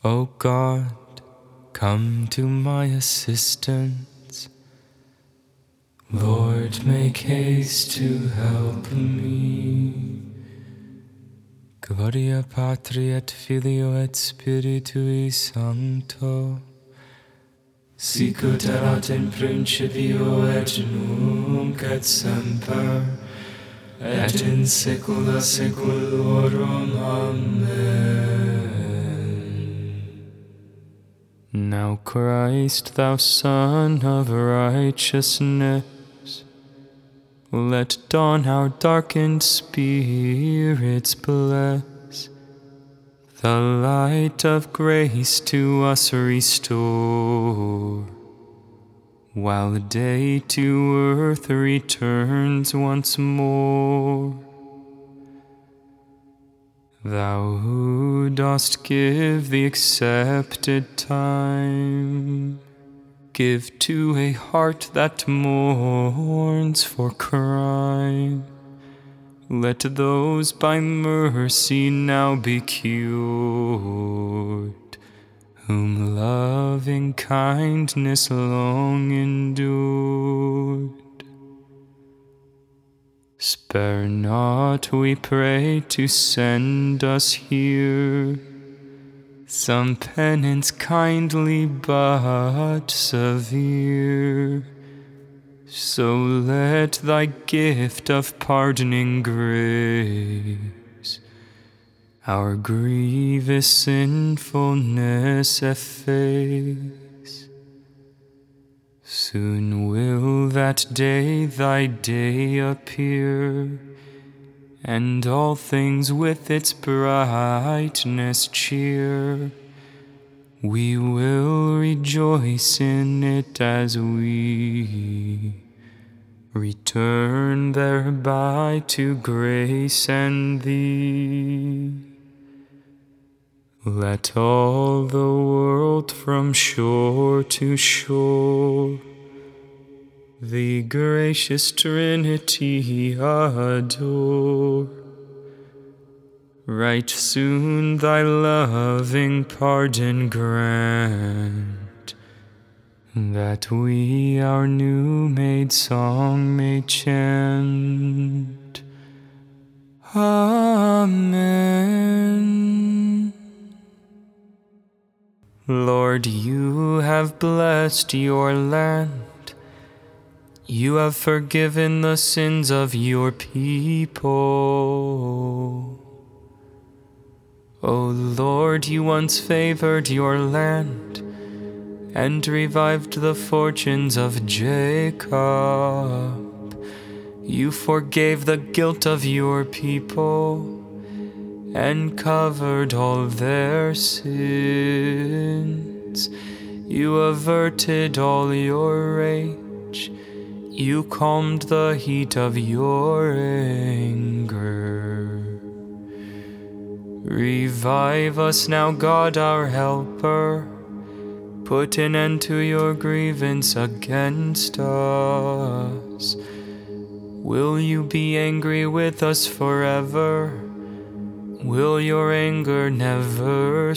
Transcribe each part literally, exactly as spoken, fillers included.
O God, come to my assistance. Lord, make haste to help me. Gloria Patri et Filio et Spiritui Sancto, sicut erat in principio et nunc et semper, et in saecula saeculorum. Amen. Now Christ, thou Son of righteousness, let dawn our darkened spirits bless. The light of grace to us restore, while day to earth returns once more. Thou who dost give the accepted time, give to a heart that mourns for crime. Let those by mercy now be cured, whom loving kindness long endured. Spare not, we pray, to send us here some penance kindly but severe. So let thy gift of pardoning grace our grievous sinfulness efface. Soon will that day, thy day, appear, and all things with its brightness cheer. We will rejoice in it as we return thereby to grace and thee. Let all the world from shore to shore the gracious Trinity adore. Right soon thy loving pardon grant, that we our new-made song may chant. Amen. Lord, you have blessed your land. You have forgiven the sins of your people. O Lord, you once favored your land and revived the fortunes of Jacob. You forgave the guilt of your people and covered all their sins. You averted all your rage. You calmed the heat of your anger. Revive us now, God our helper. Put an end to your grievance against us. Will you be angry with us forever? Will your anger never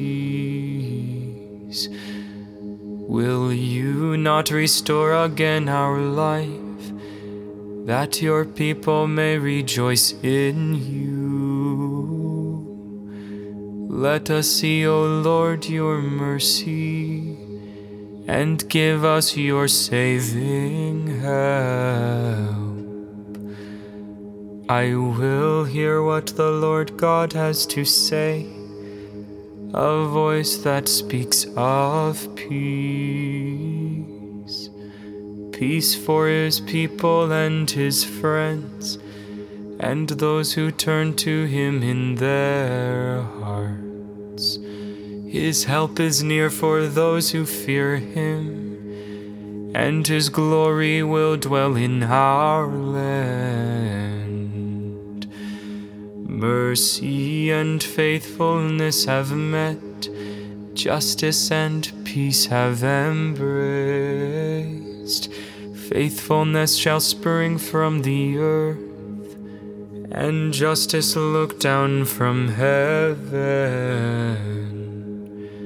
cease? Will you not restore again our life, that your people may rejoice in you? Let us see, O Lord, your mercy, and give us your saving help. I will hear what the Lord God has to say, a voice that speaks of peace, peace for his people and his friends, and those who turn to him in their hearts. His help is near for those who fear him, and his glory will dwell in our land. Mercy and faithfulness have met, justice and peace have embraced. Faithfulness shall spring from the earth, and justice look down from heaven.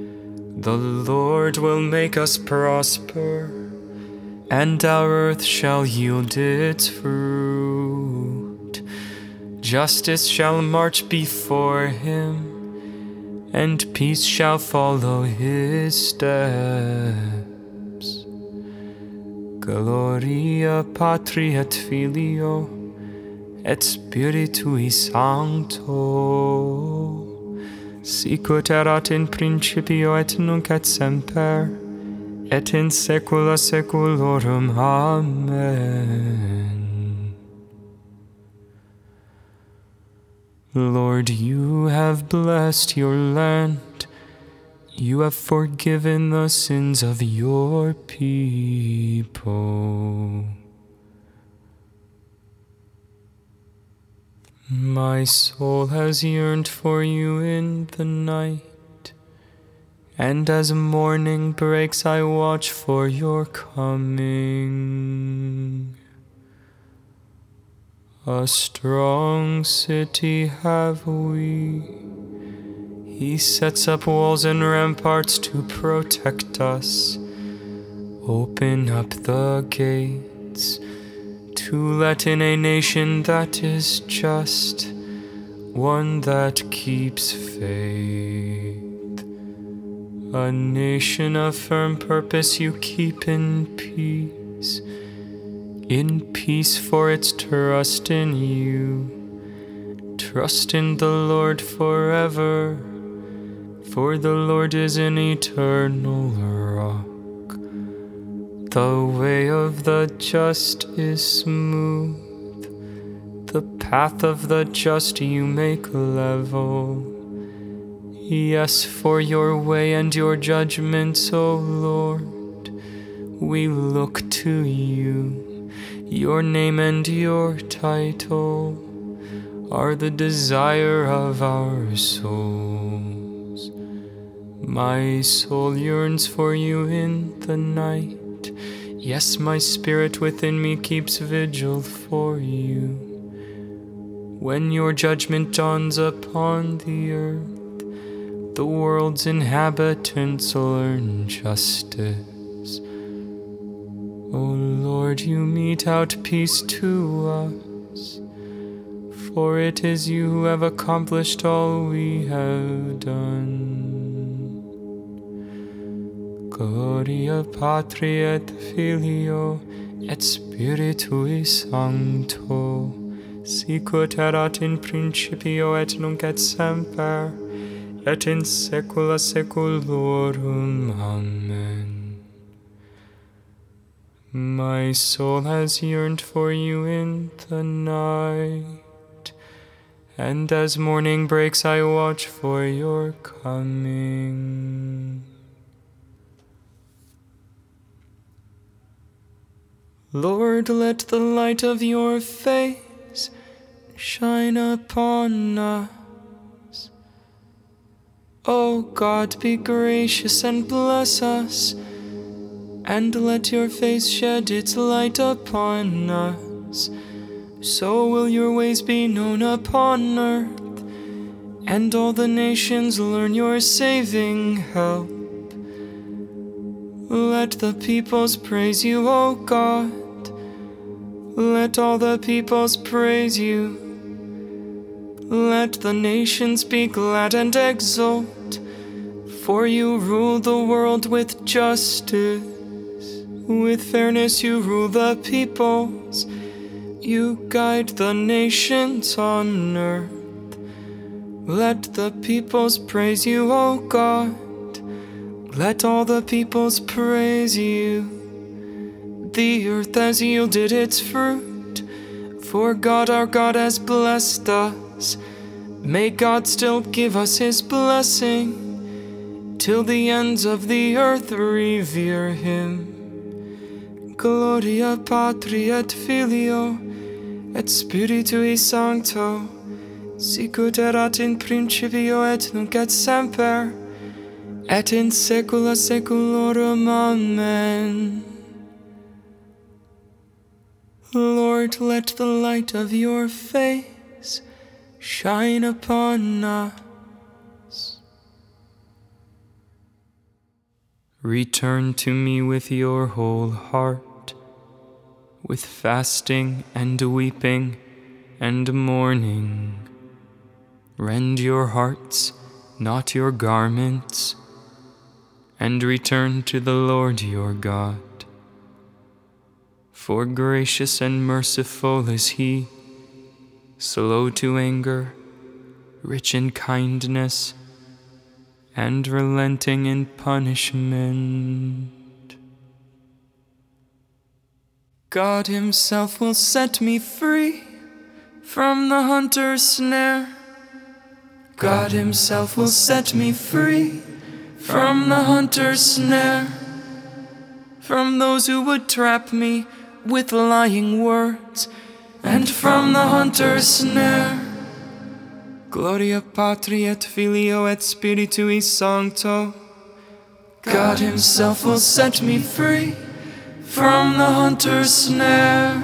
The Lord will make us prosper, and our earth shall yield its fruit. Justice shall march before him, and peace shall follow his steps. Gloria Patri et Filio et Spiritui Sancto, sicut erat in principio et nunc et semper, et in saecula saeculorum. Amen. Lord, you have blessed your land. You have forgiven the sins of your people. My soul has yearned for you in the night, and as morning breaks, I watch for your coming. A strong city have we. He sets up walls and ramparts to protect us. Open up the gates to let in a nation that is just, one that keeps faith. A nation of firm purpose you keep in peace. In peace, for its trust in you. Trust in the Lord forever, for the Lord is an eternal rock. The way of the just is smooth, the path of the just you make level. Yes, for your way and your judgments, O Lord, we look to you. Your name and your title are the desire of our souls. My soul yearns for you in the night. Yes, my spirit within me keeps vigil for you. When your judgment dawns upon the earth, the world's inhabitants learn justice. O Lord, you mete out peace to us, for it is you who have accomplished all we have done. Gloria Patri et Filio et Spiritui Sancto, sicut erat in principio et nunc et semper, et in saecula saeculorum. Amen. My soul has yearned for you in the night, and as morning breaks, I watch for your coming. Lord, let the light of your face shine upon us. O God, be gracious and bless us, and let your face shed its light upon us. So will your ways be known upon earth, and all the nations learn your saving help. Let the peoples praise you, O God. Let all the peoples praise you. Let the nations be glad and exult, for you rule the world with justice. With fairness you rule the peoples. You guide the nations on earth. Let the peoples praise you, O God. Let all the peoples praise you. The earth has yielded its fruit, for God our God has blessed us. May God still give us his blessing, till the ends of the earth revere him. Gloria Patri et Filio et Spiritui Sancto, sicut erat in principio et nunc et semper, et in saecula saeculorum. Amen. Lord, let the light of your face shine upon us. Return to me with your whole heart, with fasting and weeping and mourning. Rend your hearts, not your garments, and return to the Lord your God. For gracious and merciful is he, slow to anger, rich in kindness, and relenting in punishment. God himself will set me free from the hunter's snare. God himself will set me free from the hunter's snare, from those who would trap me with lying words, and from the hunter's snare. Gloria Patri et Filio et Spiritui Sancto. God himself will set me free from the hunter's snare.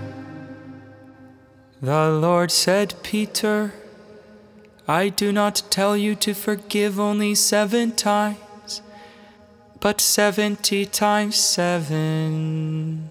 The Lord said, Peter, I do not tell you to forgive only seven times, but seventy times seven.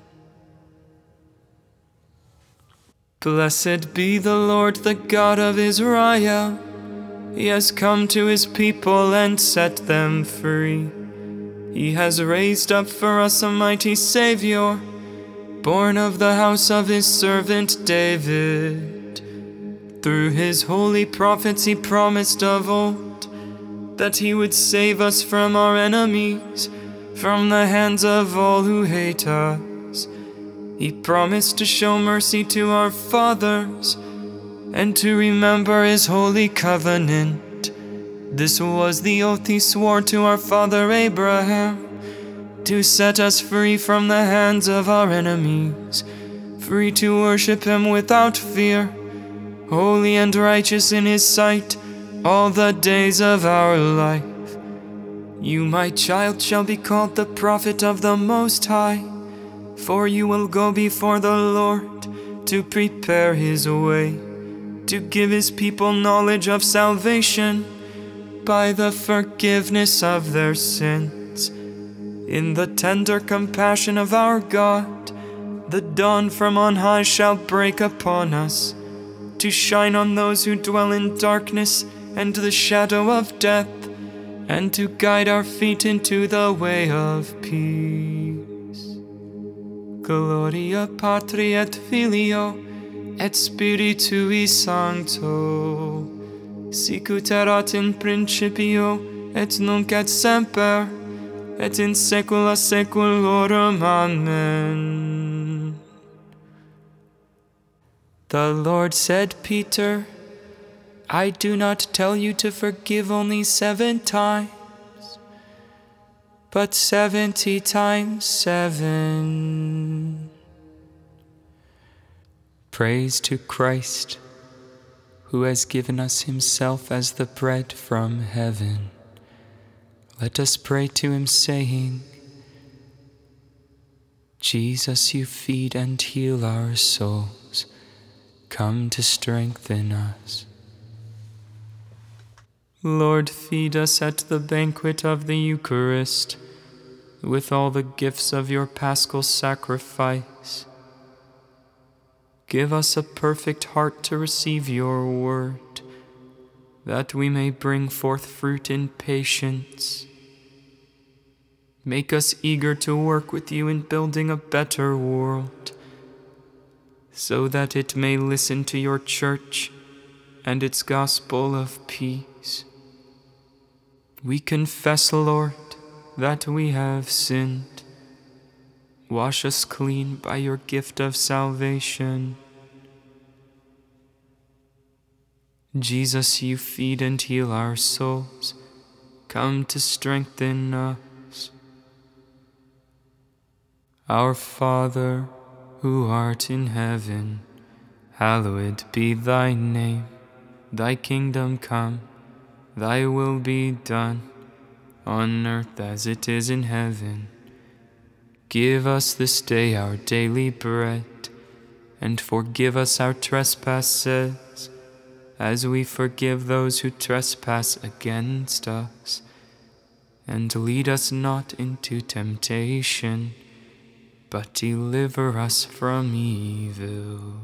Blessed be the Lord, the God of Israel. He has come to his people and set them free. He has raised up for us a mighty Savior, born of the house of his servant David. Through his holy prophets he promised of old that he would save us from our enemies, from the hands of all who hate us. He promised to show mercy to our fathers and to remember his holy covenant. This was the oath he swore to our father Abraham, to set us free from the hands of our enemies, free to worship him without fear, holy and righteous in his sight all the days of our life. You, my child, shall be called the prophet of the Most High, for you will go before the Lord to prepare his way, to give his people knowledge of salvation by the forgiveness of their sins. In the tender compassion of our God, the dawn from on high shall break upon us, to shine on those who dwell in darkness and the shadow of death, and to guide our feet into the way of peace. Gloria Patri et Filio et Spiritui Sancto, sic ut erat in principio et nunc et semper et in saecula saeculorum. Amen. The Lord said, Peter, I do not tell you to forgive only seven times, but seventy times seven. Praise to Christ, who has given us himself as the bread from heaven. Let us pray to him, saying, Jesus, you feed and heal our souls. Come to strengthen us. Lord, feed us at the banquet of the Eucharist with all the gifts of your paschal sacrifice. Give us a perfect heart to receive your word, that we may bring forth fruit in patience. Make us eager to work with you in building a better world, so that it may listen to your church and its gospel of peace. We confess, Lord, that we have sinned. Wash us clean by your gift of salvation. Jesus, you feed and heal our souls. Come to strengthen us. Our Father, who art in heaven, hallowed be thy name. Thy kingdom come, thy will be done, on earth as it is in heaven. Give us this day our daily bread, and forgive us our trespasses, as we forgive those who trespass against us. and lead us not into temptation, but deliver us from evil.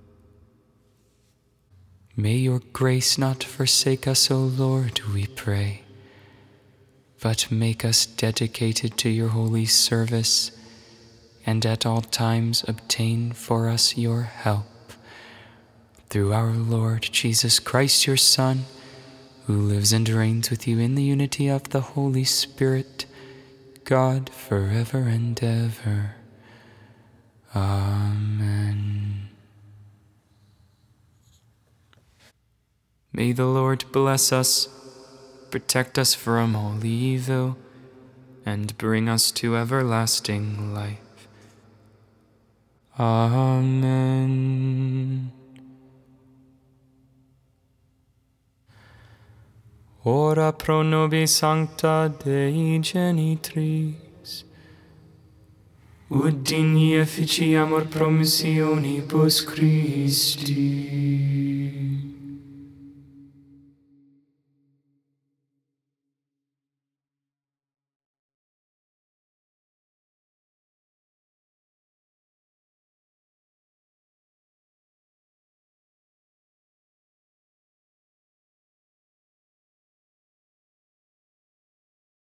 May your grace not forsake us, O Lord, we pray, but make us dedicated to your holy service, and at all times obtain for us your help. Through our Lord Jesus Christ, your Son, who lives and reigns with you in the unity of the Holy Spirit, God, forever and ever. Amen. May the Lord bless us, protect us from all evil, and bring us to everlasting life. Amen. Ora pro nobis sancta Dei Genitris, ut digni efficiamur promissionibus Christi.